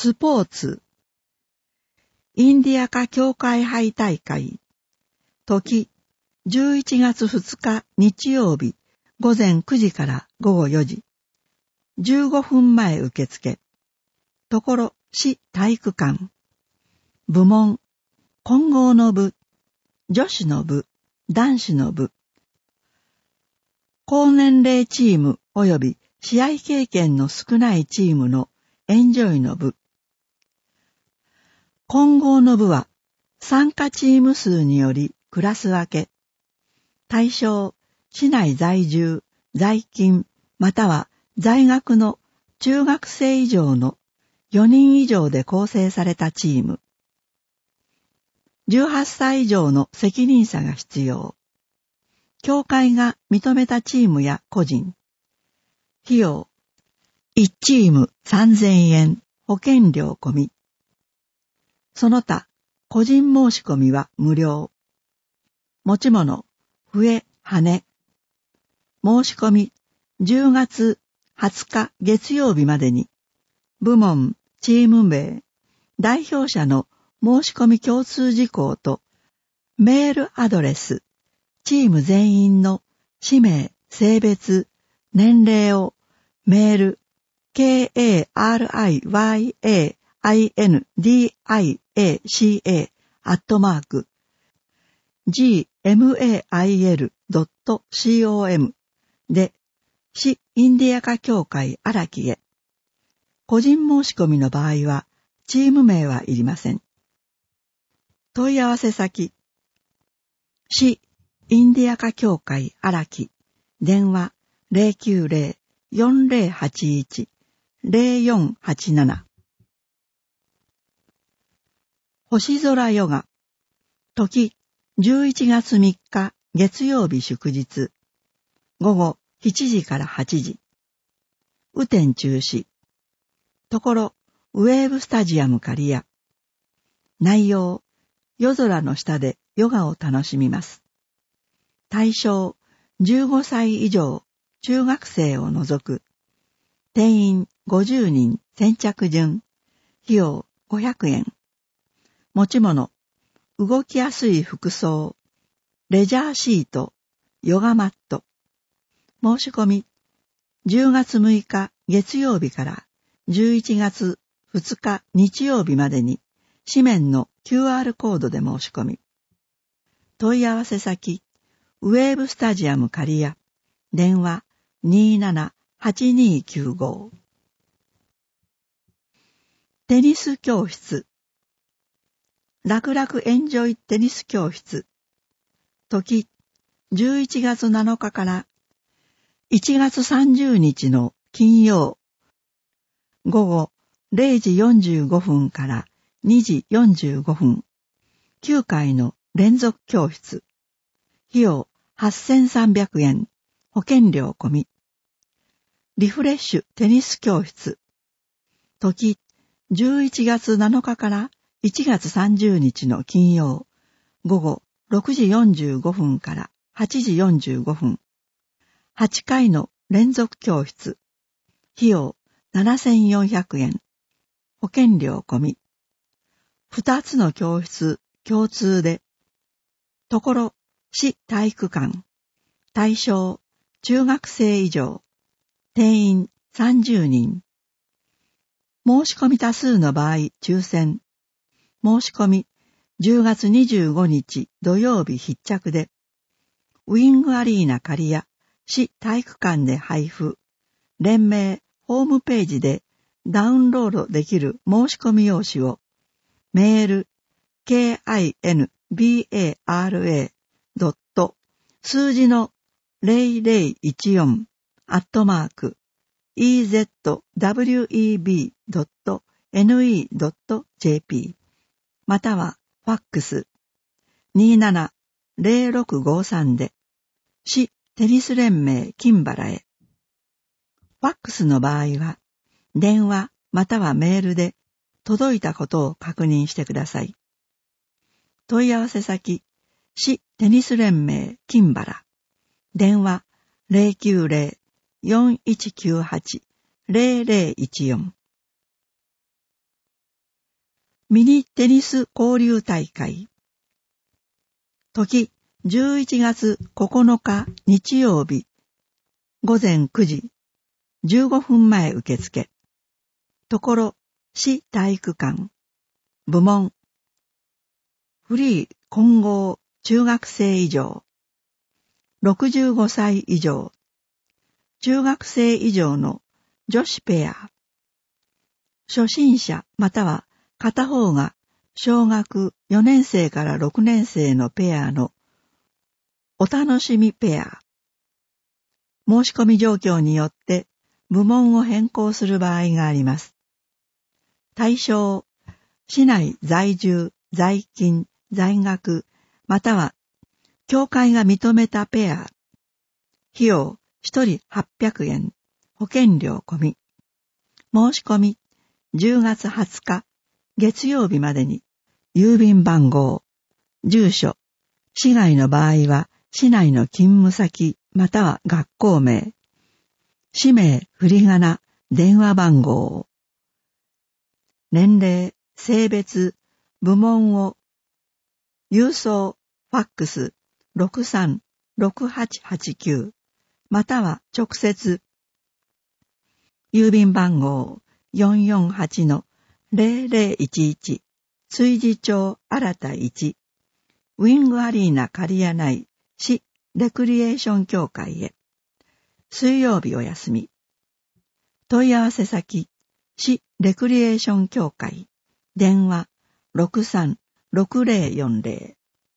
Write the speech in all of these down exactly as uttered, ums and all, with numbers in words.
スポーツ。インディアカ協会杯大会。時、じゅういちがつふつか日曜日、午前くじから午後よじ。じゅうごふんまえ受付。ところ、市体育館。部門、混合の部、女子の部、男子の部。高年齢チーム及び試合経験の少ないチームのエンジョイの部。混合の部は参加チーム数によりクラス分け。対象、市内在住、在勤、または在学の中学生以上のよにん以上で構成されたチーム。じゅうはっさい以上の責任者が必要。協会が認めたチームや個人。費用。いちチームさんぜんえん、保険料込み。その他、個人申し込みは無料。持ち物、笛、羽。申し込み、じゅうがつはつか月曜日までに、部門、チーム名、代表者の申し込み共通事項と、メールアドレス、チーム全員の氏名、性別、年齢をメール ケーエーアールアイワイエーアイエヌディーアイエーシーエー アットマーク ジーエムエーアイエルドットコム で市インディアカ協会荒木へ。個人申し込みの場合はチーム名はいりません。問い合わせ先市インディアカ協会荒木電話 ゼロきゅうゼロ よんゼロはちいち ゼロよんはちなな。星空ヨガ。時、じゅういちがつみっか月曜日祝日。午後しちじからはちじ。雨天中止。ところ、ウェーブスタジアム刈谷。内容、夜空の下でヨガを楽しみます。対象、じゅうごさい以上、中学生を除く。定員ごじゅうにん先着順。費用ごひゃくえん。持ち物、動きやすい服装、レジャーシート、ヨガマット。申し込み、じゅうがつむいか月曜日からじゅういちがつふつか日曜日までに紙面の キューアール コードで申し込み。問い合わせ先、ウェーブスタジアム刈谷、電話 にーななはちにーきゅうご。テニス教室。楽々エンジョイテニス教室。時、じゅういちがつなのかからいちがつさんじゅうにちの金曜。午後れいじよんじゅうごふんからにじよんじゅうごふん。きゅうかいの連続教室。費用はっせんさんびゃくえん。保険料込み。リフレッシュテニス教室。時、じゅういちがつなのかからいちがつさんじゅうにちの金曜。午後ろくじよんじゅうごふんからはちじよんじゅうごふん。はちかいの連続教室。費用ななせんよんひゃくえん。保険料込み。ふたつの教室共通で。ところ、市体育館。対象、中学生以上。定員さんじゅうにん。申し込み多数の場合、抽選。申し込み、じゅうがつにじゅうごにち土曜日必着で。ウィングアリーナ刈谷、市体育館で配布。連盟ホームページでダウンロードできる申し込み用紙を、メール、ケーアイエヌバーラ ドット、数字のゼロゼロいちよん、アットマーク、イーゼットダブリューイービードットエヌイードットジェーピー またはファックス にーななゼロろくごさん で市テニス連盟金原へ。ファックスの場合は電話またはメールで届いたことを確認してください。問い合わせ先、市テニス連盟金原、電話 ゼロきゅうゼロ よんいちきゅうはち ゼロゼロいちよん。 ミニテニス交流大会。時じゅういちがつここのか日曜日ごぜんくじじゅうごふんまえ受付。ところ市体育館。部門フリー混合中学生以上ろくじゅうごさい以上中学生以上の女子ペア。初心者または片方が小学よねんせいからろくねんせいのペアのお楽しみペア。申し込み状況によって部門を変更する場合があります。対象、市内在住、在勤、在学、または協会が認めたペア。費用ひとりはっぴゃくえん、保険料込み。申し込みじゅうがつはつか月曜日までに、郵便番号、住所、市外の場合は市内の勤務先または学校名、氏名、振り仮名、電話番号、年齢、性別、部門を郵送、ファックスろくさんろくはちはちきゅうまたは直接郵便番号 よんよんはちのぜろぜろいちいち 築地町新田いちウィングアリーナ刈谷内市レクリエーション協会へ。水曜日お休み。問い合わせ先市レクリエーション協会電話 ろくさんろくぜろよんぜろ。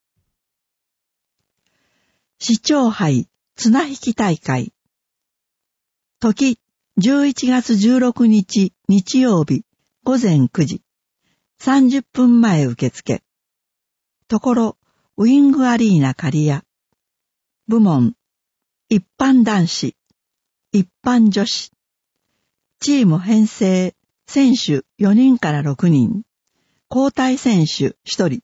市長杯綱引き大会。時じゅういちがつじゅうろくにち日曜日ごぜんくじさんじゅっぷんまえ受付。ところウィングアリーナ刈谷。部門一般男子、一般女子。チーム編成選手よにんからろくにん。交代選手ひとり。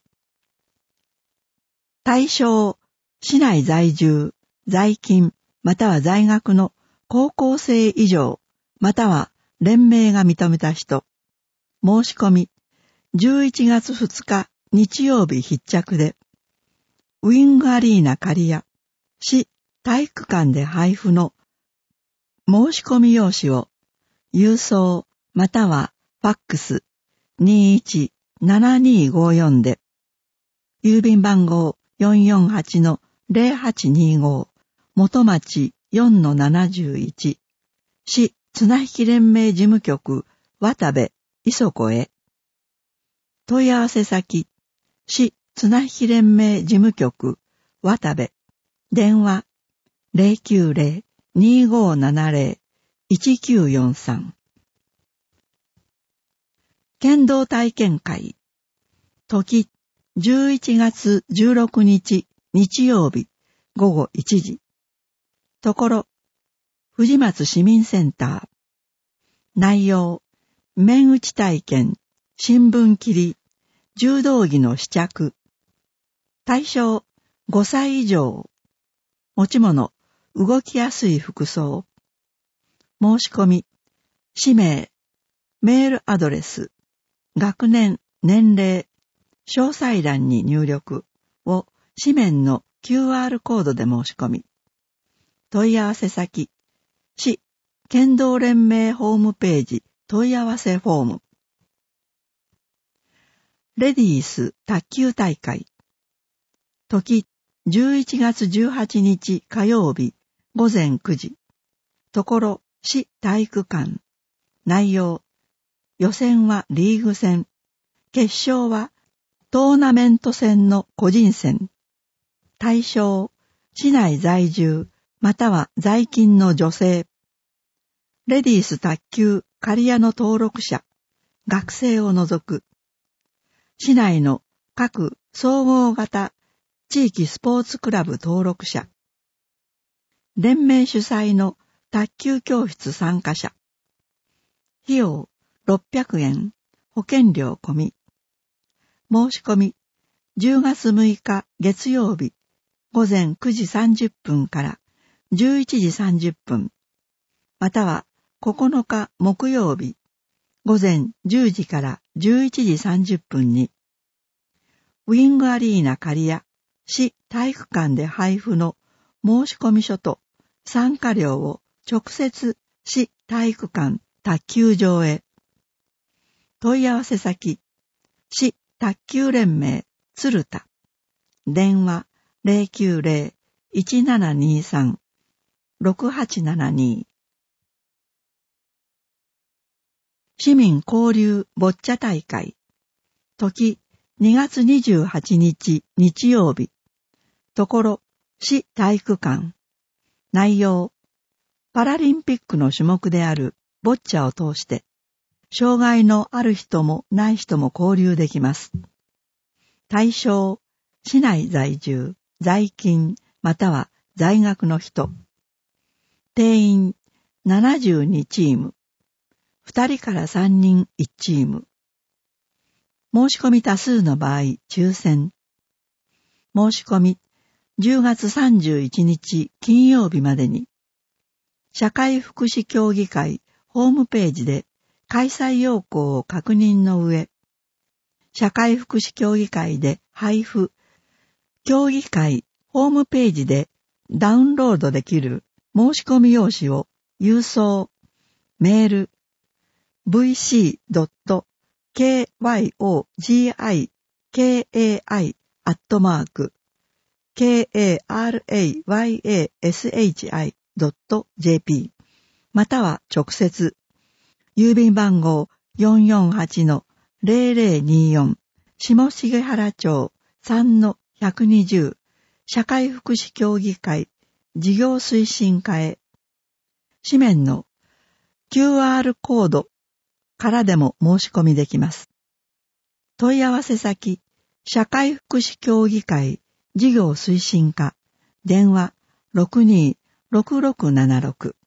対象市内在住、在勤または在学の高校生以上または連盟が認めた人。申し込みじゅういちがつふつか日曜日必着でウィングアリーナ刈谷市体育館で配布の申し込み用紙を郵送またはファックスにいちななにごよんで郵便番号 よんよんはちのぜろはちにご 元町 よんのななじゅういち 市綱引き連盟事務局渡部磯子へ。問い合わせ先市綱引き連盟事務局渡部電話 ぜろきゅうぜろ にごななぜろ いちきゅうよんさん。剣道体験会。時じゅういちがつじゅうろくにち日曜日ごごいちじ。ところ藤松市民センター。内容面打ち体験、新聞切り、柔道着の試着。対象ごさい以上。持ち物動きやすい服装。申し込み氏名、メールアドレス、学年、年齢、詳細欄に入力を紙面の キューアール コードで申し込み。問い合わせ先市剣道連盟ホームページ問い合わせフォーム。レディース卓球大会。時じゅういちがつじゅうはちにち火曜日ごぜんくじ。ところ市体育館。内容予選はリーグ戦。決勝はトーナメント戦の個人戦。対象市内在住または在勤の女性。レディース卓球刈谷の登録者、学生を除く。市内の各総合型地域スポーツクラブ登録者。連盟主催の卓球教室参加者。費用ろっぴゃくえん、保険料込み。申し込みじゅうがつむいか月曜日ごぜんくじさんじゅっぷんからじゅういちじさんじゅっぷん。またはここのか木曜日午前じゅうじからじゅういちじさんじゅっぷんに、ウィングアリーナ刈谷市体育館で配布の申込書と参加料を直接市体育館卓球場へ。問い合わせ先、市卓球連盟鶴田。電話 ゼロきゅうゼロ いちななにさん ろくはちななに。市民交流ボッチャ大会。時にがつにじゅうはちにち日曜日。ところ市体育館。内容、パラリンピックの種目であるボッチャを通して、障害のある人もない人も交流できます。対象、市内在住、在勤、または在学の人。定員ななじゅうにチーム。ふたりからさんにんいちチーム。申し込み多数の場合、抽選。申し込み、じゅうがつさんじゅういちにち金曜日までに、社会福祉協議会ホームページで開催要項を確認の上、社会福祉協議会で配布、協議会ホームページでダウンロードできる申し込み用紙を郵送、メール、ブイシードットケーワイオージーアイケーエーアイ アットマーク ケーエーアールエーワイエーエスエイチアイ ドット ジェーピー または直接、郵便番号 よんよんはちのゼロゼロによん 下重原町 さんのひゃくにじゅう 社会福祉協議会事業推進課へ。紙面の キューアール コードからでも申し込みできます。問い合わせ先、社会福祉協議会事業推進課、電話 ろくにーろくろくななろく。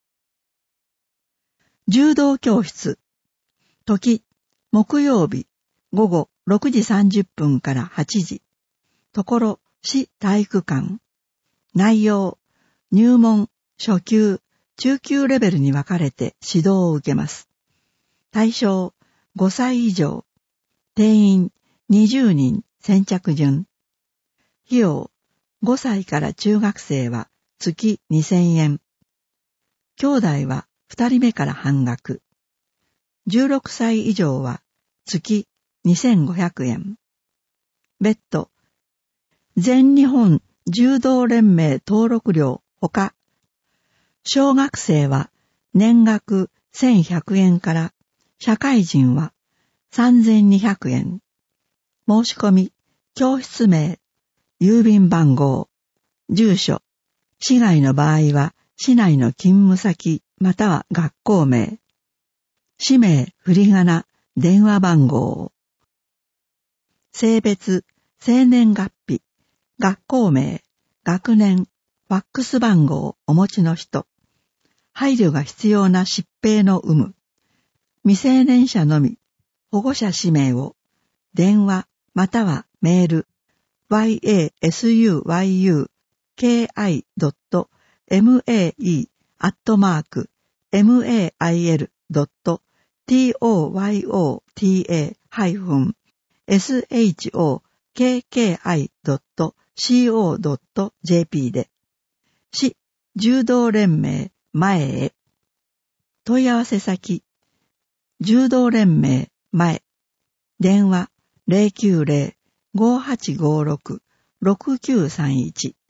柔道教室、時、木曜日、午後ろくじさんじゅっぷんからはちじ。ところ、市体育館。内容、入門、初級、中級レベルに分かれて指導を受けます。対象、ごさい以上。定員、にじゅうにん、先着順。費用、ごさいから中学生は月にせんえん。兄弟はふたりめから半額。じゅうろくさい以上は月にせんごひゃくえん。別途、全日本柔道連盟登録料ほか、小学生は年額せんひゃくえんから社会人はさんぜんにひゃくえん。申し込み、教室名、郵便番号、住所、市外の場合は市内の勤務先または学校名、氏名、振り仮名、電話番号、性別、生年月日、学校名、学年、ファックス番号お持ちの人、配慮が必要な疾病の有無、未成年者のみ、保護者氏名を、電話またはメール、ワイエーエスユーワイユーケーアイドットメイアットマークメイドットトヨタハイフンエスエイチオーケーケーアイドットコドットジェーピー で、市柔道連盟前へ。問い合わせ先、柔道連盟前、電話 ゼロきゅうゼロ ごはちごろく ろくきゅうさんいち